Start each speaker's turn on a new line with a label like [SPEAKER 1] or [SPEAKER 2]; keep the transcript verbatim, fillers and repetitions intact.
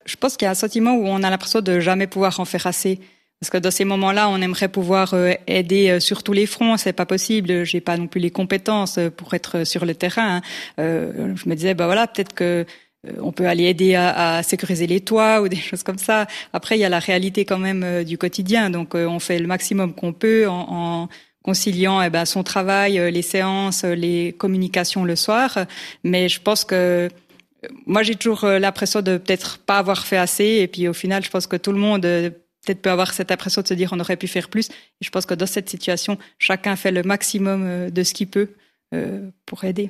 [SPEAKER 1] je pense qu'il y a un sentiment où on a l'impression de jamais pouvoir en faire assez. Parce que dans ces moments-là, on aimerait pouvoir euh, aider euh, sur tous les fronts. C'est pas possible. J'ai pas non plus les compétences euh, pour être sur le terrain. Hein. Euh, je me disais, bah voilà, peut-être que euh, on peut aller aider à, à sécuriser les toits ou des choses comme ça. Après, il y a la réalité quand même euh, du quotidien. Donc, euh, on fait le maximum qu'on peut en, en conciliant eh ben son travail, euh, les séances, euh, les communications le soir. Mais je pense que moi, j'ai toujours euh, l'impression de peut-être pas avoir fait assez. Et puis, au final, je pense que tout le monde euh, peut-être peut avoir cette impression de se dire on aurait pu faire plus. Et je pense que dans cette situation, chacun fait le maximum de ce qu'il peut euh, pour aider.